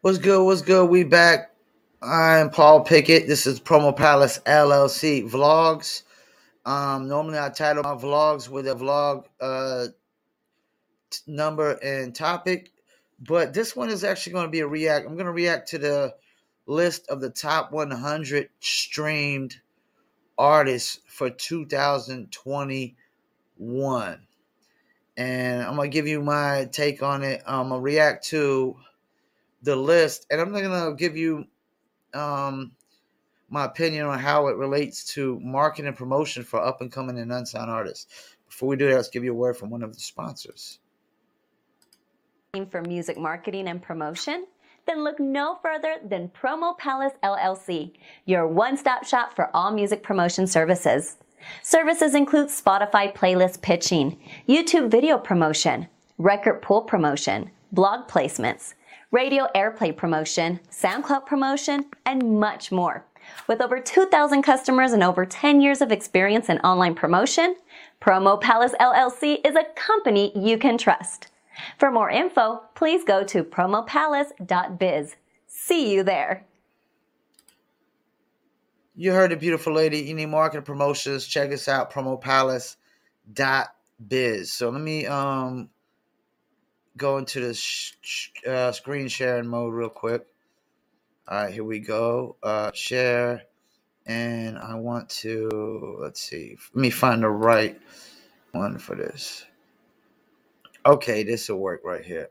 What's good? What's good? We back. I'm Paul Pickett. This is Promo Palace LLC vlogs. Normally I title my vlogs with a vlog number and topic, but this one is actually going to be a react. I'm going to react to the list of the top 100 streamed artists for 2021, and I'm going to give you my take on it. I'm going to react to the list, and I'm going to give you my opinion on how it relates to marketing and promotion for up and coming and unsigned artists. Before we do that, let's give you a word from one of the sponsors. For music marketing and promotion? Then look no further than Promo Palace LLC, your one-stop shop for all music promotion services. Services include Spotify playlist pitching, YouTube video promotion, record pool promotion, blog placements, radio airplay promotion, SoundCloud promotion, and much more. With over 2,000 customers and over 10 years of experience in online promotion, Promo Palace LLC is a company you can trust. For more info, please go to promopalace.biz. See you there. You heard it, beautiful lady. You need marketing promotions. Check us out, promopalace.biz. So let me go into the screen sharing mode real quick. All right, here we go. Share. And I want to, let's see. Let me find the right one for this. Okay, this will work right here.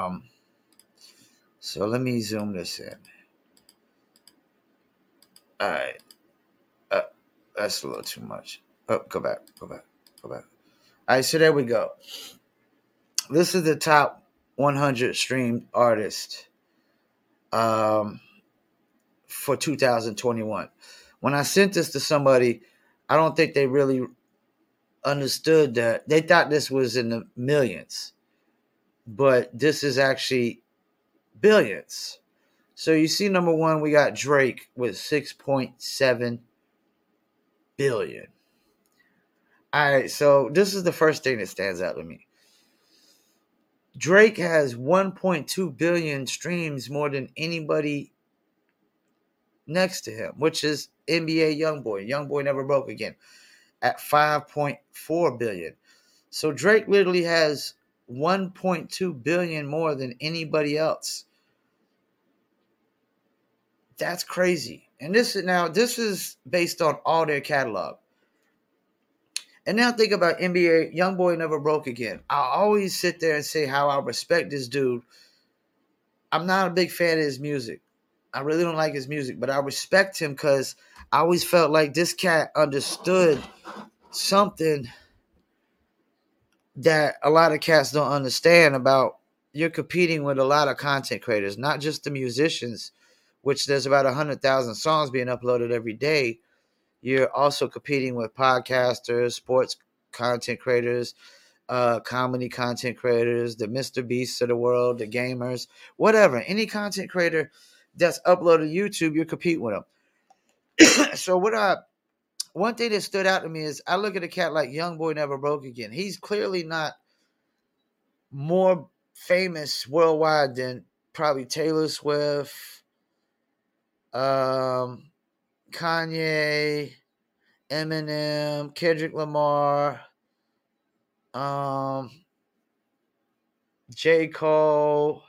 So let me zoom this in. All right. That's a little too much. Oh, go back. All right, so there we go. This is the top 100 streamed artists for 2021. When I sent this to somebody, I don't think they really understood that. They thought this was in the millions, but this is actually billions. So you see, number one, we got Drake with 6.7 billion. All right, so this is the first thing that stands out to me. Drake has 1.2 billion streams more than anybody next to him, which is NBA Youngboy. Youngboy Never Broke Again at 5.4 billion. So Drake literally has 1.2 billion more than anybody else. That's crazy. And this is based on all their catalog. And now think about NBA Youngboy Never Broke Again. I always sit there and say how I respect this dude. I'm not a big fan of his music. I really don't like his music, but I respect him because I always felt like this cat understood something that a lot of cats don't understand about. You're competing with a lot of content creators, not just the musicians, which there's about 100,000 songs being uploaded every day. You're also competing with podcasters, sports content creators, comedy content creators, the Mr. Beasts of the world, the gamers, whatever. Any content creator that's uploaded to YouTube, you're competing with them. So one thing that stood out to me is I look at a cat like Youngboy Never Broke Again. He's clearly not more famous worldwide than probably Taylor Swift, Kanye, Eminem, Kendrick Lamar, J. Cole,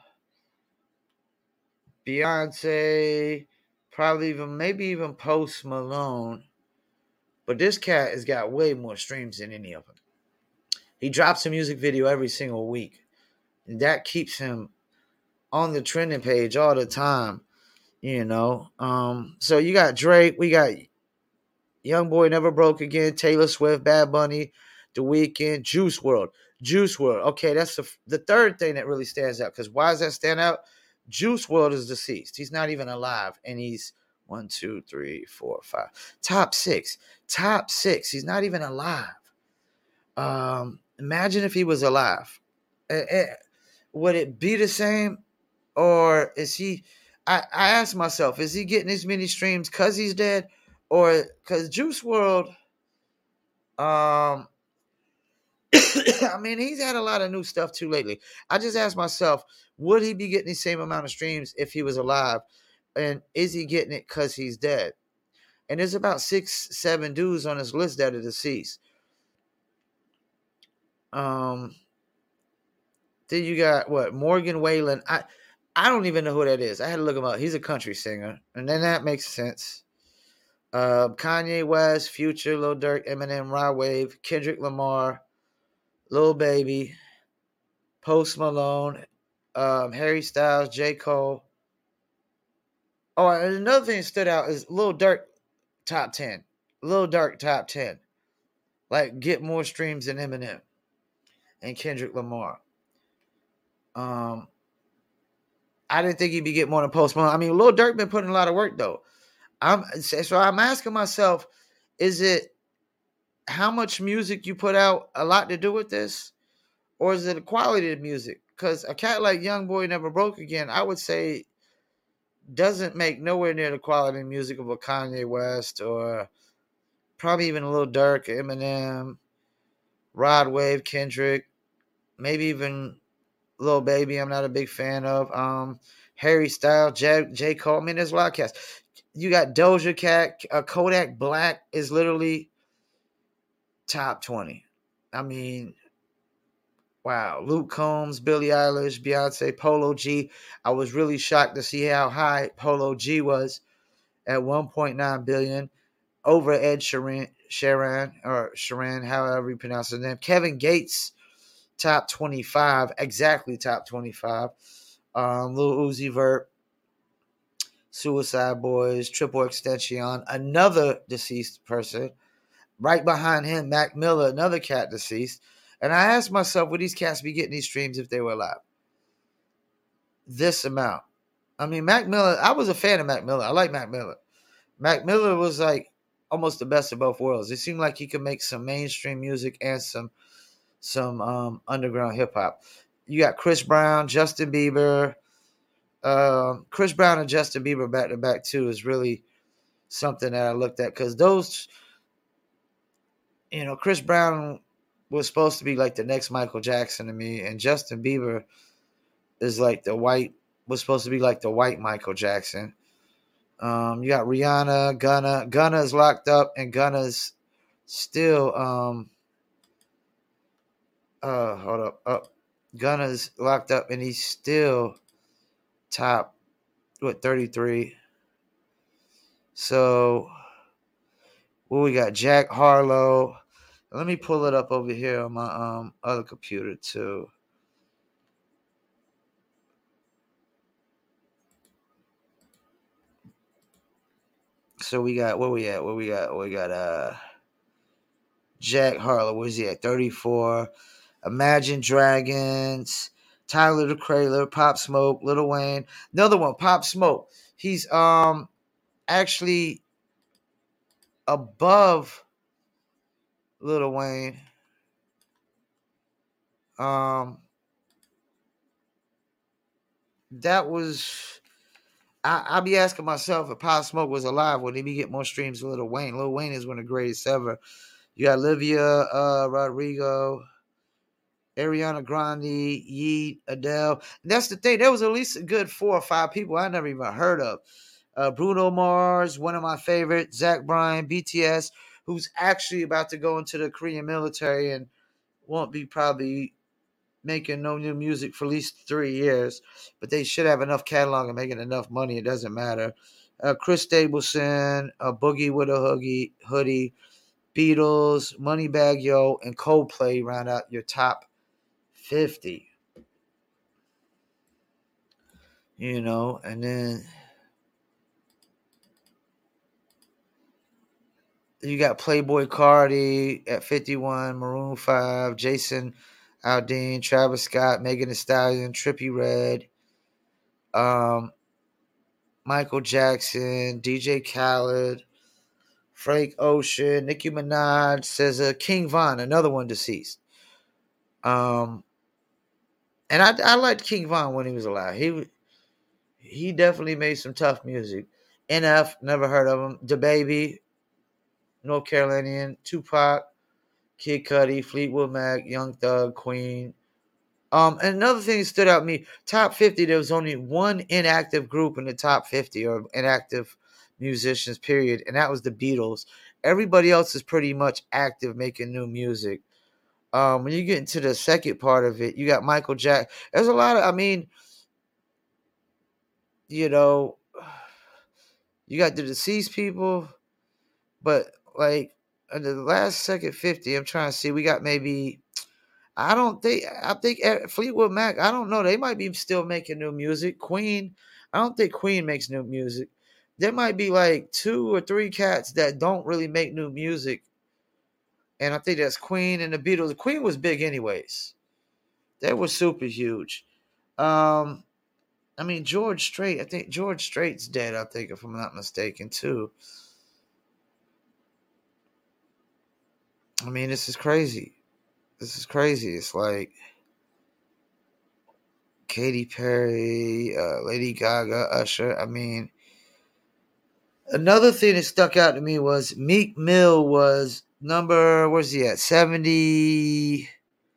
Beyonce, probably maybe even Post Malone. But this cat has got way more streams than any of them. He drops a music video every single week. And that keeps him on the trending page all the time, you know. So you got Drake, we got Youngboy Never Broke Again, Taylor Swift, Bad Bunny, The Weeknd, Juice WRLD. Okay, that's the third thing that really stands out. Because why does that stand out? Juice WRLD is deceased. He's not even alive. And he's 1, 2, 3, 4, 5. Top six. He's not even alive. Imagine if he was alive. Would it be the same? Or is he... I ask myself, is he getting as many streams because he's dead? Or because Juice WRLD I mean, he's had a lot of new stuff too lately. I just asked myself, would he be getting the same amount of streams if he was alive? And is he getting it because he's dead? And there's about 6-7 dudes on his list that are deceased. Then you got what? Morgan Wallen. I don't even know who that is. I had to look him up. He's a country singer, and then that makes sense. Kanye West, Future, Lil Durk, Eminem, Rod Wave, Kendrick Lamar, Lil Baby, Post Malone, Harry Styles, J. Cole. Oh, and another thing that stood out is Lil Durk top 10. Lil Durk top 10. Like, get more streams than Eminem and Kendrick Lamar. I didn't think he'd be getting more than Post Malone. I mean, Lil Durk been putting a lot of work, though. So I'm asking myself, is it how much music you put out a lot to do with this? Or is it the quality of music? Because a cat like Youngboy Never Broke Again, I would say, doesn't make nowhere near the quality of music of a Kanye West or probably even a Lil Durk, Eminem, Rod Wave, Kendrick, maybe even Lil Baby. I'm not a big fan of. Harry Styles, J. Cole. I mean, there's a lot of cats. You got Doja Cat. Kodak Black is literally top 20. I mean, wow. Luke Combs, Billie Eilish, Beyonce, Polo G. I was really shocked to see how high Polo G was at 1.9 billion over Ed Sheeran, however you pronounce his name. Kevin Gates, top 25, exactly top 25. Lil Uzi Vert, Suicide Boys, Triple Extension, another deceased person. Right behind him, Mac Miller, another cat deceased. And I asked myself, would these cats be getting these streams if they were alive? This amount. I mean, Mac Miller, I was a fan of Mac Miller. I like Mac Miller. Mac Miller was like almost the best of both worlds. It seemed like he could make some mainstream music and some underground hip hop. You got Chris Brown, Justin Bieber. Chris Brown and Justin Bieber back to back too is really something that I looked at because those, Chris Brown was supposed to be like the next Michael Jackson to me, and Justin Bieber is like was supposed to be like the white Michael Jackson. You got Rihanna, Gunna. Gunna's locked up, and Gunna's still hold up. Gunna's locked up, and he's still top 33. So what we got? Jack Harlow. Let me pull it up over here on my other computer too. So we got where we at? We got Jack Harlow. Where's he at? 34. Imagine Dragons, Tyler the Creator, Pop Smoke, Lil Wayne. Another one, Pop Smoke. He's actually above Lil Wayne. That was I'll be asking myself if Pop Smoke was alive, would he be getting more streams than Lil Wayne? Lil Wayne is one of the greatest ever. You got Olivia Rodrigo, Ariana Grande, Yeet, Adele. And that's the thing. There was at least a good 4 or 5 people I never even heard of. Bruno Mars, one of my favorites, Zach Bryan, BTS, who's actually about to go into the Korean military and won't be probably making no new music for at least 3 years. But they should have enough catalog and making enough money. It doesn't matter. Chris Stapleton, Boogie with a Hoodie, Beatles, Moneybagg Yo, and Coldplay round out your top 50. And then you got Playboy Cardi at 51, Maroon 5, Jason Aldean, Travis Scott, Megan Thee Stallion, Trippie Redd, Michael Jackson, DJ Khaled, Frank Ocean, Nicki Minaj, SZA, King Von, another one deceased. And I liked King Von when he was alive. He definitely made some tough music. NF, never heard of him. DaBaby, North Carolinian, Tupac, Kid Cudi, Fleetwood Mac, Young Thug, Queen. And another thing that stood out to me, top 50, there was only one inactive group in the top 50 or inactive musicians, period, and that was the Beatles. Everybody else is pretty much active making new music. When you get into the second part of it, you got Michael Jackson. There's a lot of, I mean, you know, you got the deceased people, but like in the last second 50, I'm trying to see, we got maybe, I think Fleetwood Mac, I don't know, they might be still making new music. Queen, I don't think Queen makes new music. There might be like 2 or 3 cats that don't really make new music. And I think that's Queen and the Beatles. The Queen was big anyways. They were super huge. Um, I mean, George Strait, I think George Strait's dead, I think, if I'm not mistaken, too. I mean, this is crazy. This is crazy. It's like Katy Perry, Lady Gaga, Usher. I mean, another thing that stuck out to me was Meek Mill was where's he at? 70,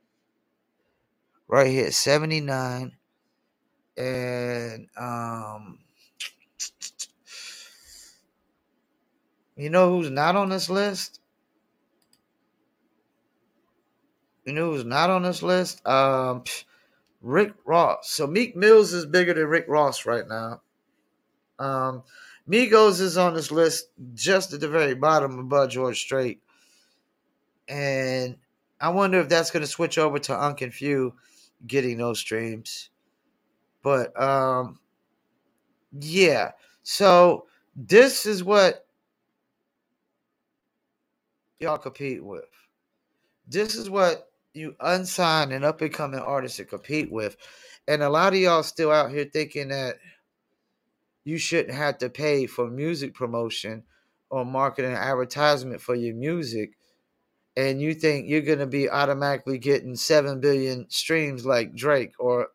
right here, 79. And, you know who's not on this list? You know who's not on this list? Rick Ross. So Meek Mills is bigger than Rick Ross right now. Migos is on this list just at the very bottom above George Strait. And I wonder if that's going to switch over to Unk and Few getting those streams. But yeah. So this is what y'all compete with. This is what you unsigned and up and coming artists to compete with. And a lot of y'all still out here thinking that you shouldn't have to pay for music promotion or marketing and advertisement for your music. And you think you're going to be automatically getting 7 billion streams like Drake, or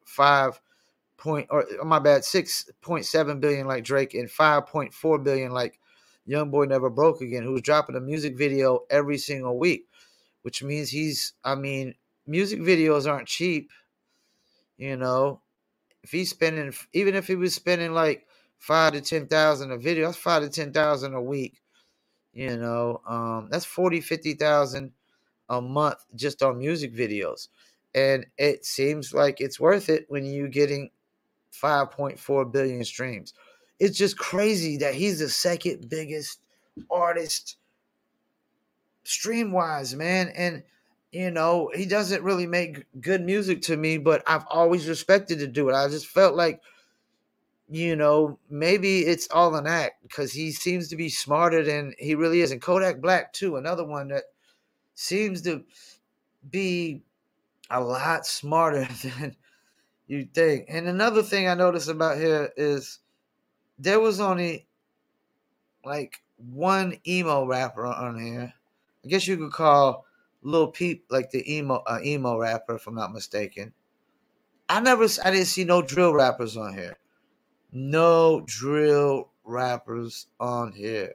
6.7 billion like Drake, and 5.4 billion like Youngboy Never Broke Again, who's dropping a music video every single week, which means music videos aren't cheap. You know, if he's spending, even if he was spending like 5 to 10,000 a video, that's 5 to 10,000 a week. You know, that's 50,000 a month just on music videos. And it seems like it's worth it when you're getting 5.4 billion streams. It's just crazy that he's the second biggest artist stream wise, man. And you know, he doesn't really make good music to me, but I've always respected the dude. I just felt like, you know, maybe it's all an act because he seems to be smarter than he really is. And Kodak Black too, another one that seems to be a lot smarter than you think. And another thing I noticed about here is there was only like one emo rapper on here. I guess you could call Lil Peep like the emo rapper, if I'm not mistaken. I didn't see no drill rappers on here. No drill rappers on here.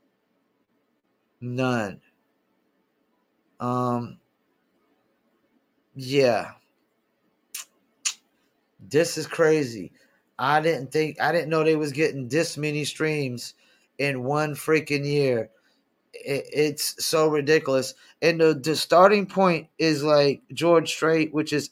None. Yeah. This is crazy. I didn't know they was getting this many streams in one freaking year. It's so ridiculous. And the starting point is like George Strait, which is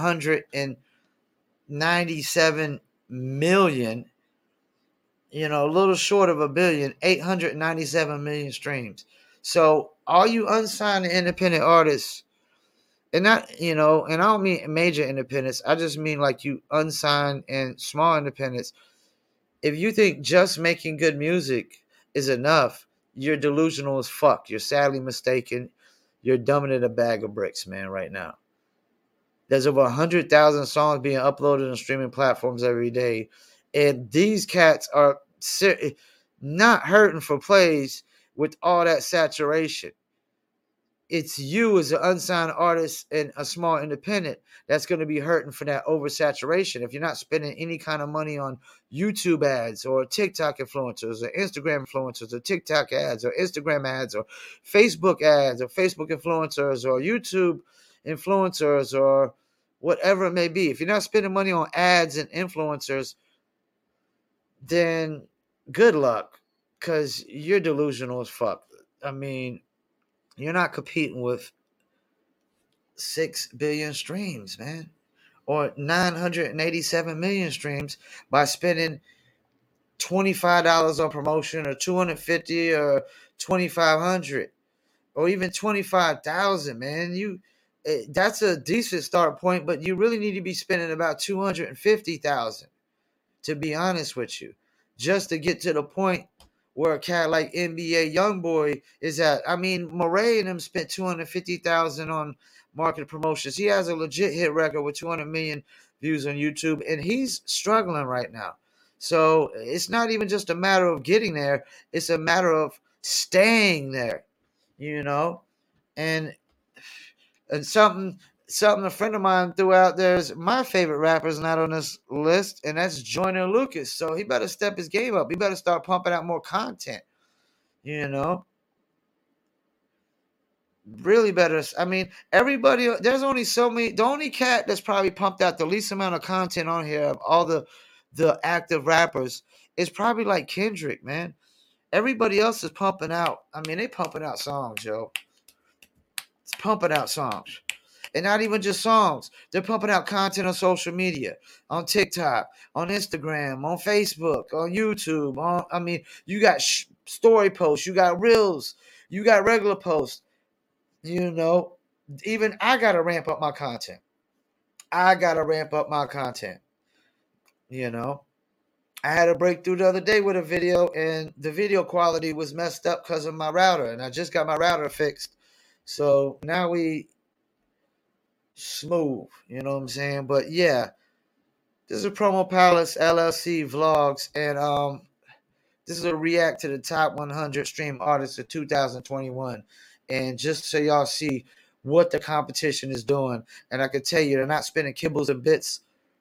897 million, you know, a little short of a billion, 897 million streams. So all you unsigned independent artists, and not, you know, and I don't mean major independents, I just mean like you unsigned and small independents. If you think just making good music is enough, you're delusional as fuck. You're sadly mistaken. You're dumbing in a bag of bricks, man, right now. There's over 100,000 songs being uploaded on streaming platforms every day. And these cats are not hurting for plays with all that saturation. it's you as an unsigned artist and a small independent that's going to be hurting for that oversaturation. If you're not spending any kind of money on YouTube ads or TikTok influencers or Instagram influencers or TikTok ads or Instagram ads or Facebook ads or Facebook influencers or YouTube influencers or whatever it may be, if you're not spending money on ads and influencers, then good luck, because you're delusional as fuck. I mean, you're not competing with 6 billion streams, man, or 987 million streams by spending $25 on promotion or $250 or $2,500 or even 25,000, man. That's a decent start point, but you really need to be spending about 250,000, to be honest with you, just to get to the point where a cat like NBA Youngboy is at. I mean, Murray and him spent 250,000 on market promotions. He has a legit hit record with 200 million views on YouTube, and he's struggling right now. So it's not even just a matter of getting there; it's a matter of staying there, you know. And something a friend of mine threw out there is my favorite rapper's not on this list, and that's Joyner Lucas. So he better step his game up. He better start pumping out more content, you know. Really better. I mean, everybody, there's only so many. The only cat that's probably pumped out the least amount of content on here of all the active rappers is probably like Kendrick, man. Everybody else is pumping out. I mean, they pumping out songs, yo. It's pumping out songs. And not even just songs. They're pumping out content on social media, on TikTok, on Instagram, on Facebook, on YouTube. You got story posts, you got reels, you got regular posts. You know, even I got to ramp up my content. You know, I had a breakthrough the other day with a video, and the video quality was messed up because of my router, and I just got my router fixed. So now we smooth, you know what I'm saying? But yeah, this is a Promo Palace LLC vlogs, and this is a react to the top 100 stream artists of 2021, and just so y'all see what the competition is doing. And I can tell you, they're not spending kibbles and bits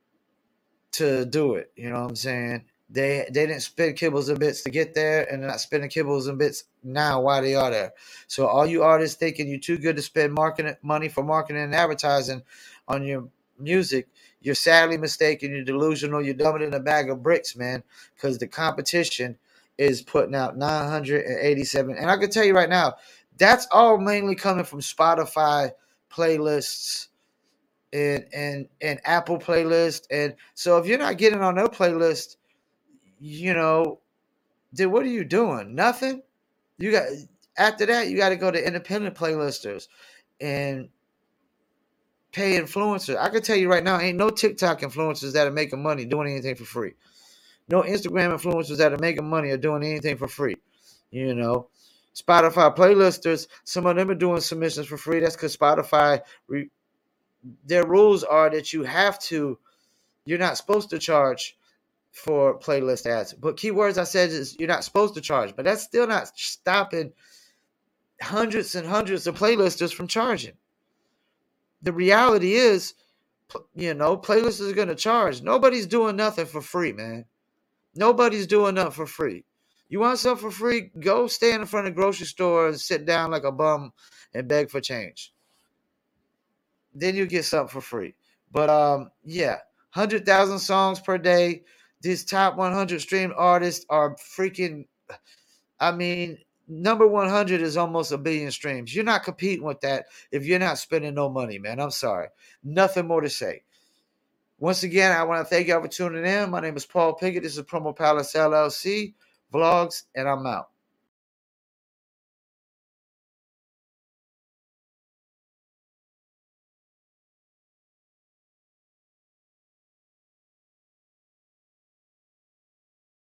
to do it. You know what I'm saying? They didn't spend kibbles and bits to get there, and they're not spending kibbles and bits now while they are there. So all you artists thinking you're too good to spend money for marketing and advertising on your music, you're sadly mistaken. You're delusional. You're dumber than a bag of bricks, man, because the competition is putting out 987. And I can tell you right now, that's all mainly coming from Spotify playlists and Apple playlist. And so if you're not getting on their playlist, you know, then what are you doing? Nothing. After that, you got to go to independent playlisters and pay influencers. I can tell you right now, ain't no TikTok influencers that are making money doing anything for free. No Instagram influencers that are making money or doing anything for free. You know, Spotify playlisters, some of them are doing submissions for free. That's because Spotify, their rules are that you're not supposed to charge for playlist ads. But keywords I said is you're not supposed to charge. But that's still not stopping hundreds and hundreds of playlisters from charging. The reality is, you know, playlists are going to charge. Nobody's doing nothing for free, man. Nobody's doing nothing for free. You want something for free? Go stand in front of the grocery store and sit down like a bum and beg for change. Then you get something for free. But yeah, 100,000 songs per day. These top 100 streamed artists are freaking. I mean, number 100 is almost 1 billion streams. You're not competing with that if you're not spending no money, man. I'm sorry. Nothing more to say. Once again, I want to thank y'all for tuning in. My name is Paul Pickett. This is Promo Palace LLC vlogs, and I'm out.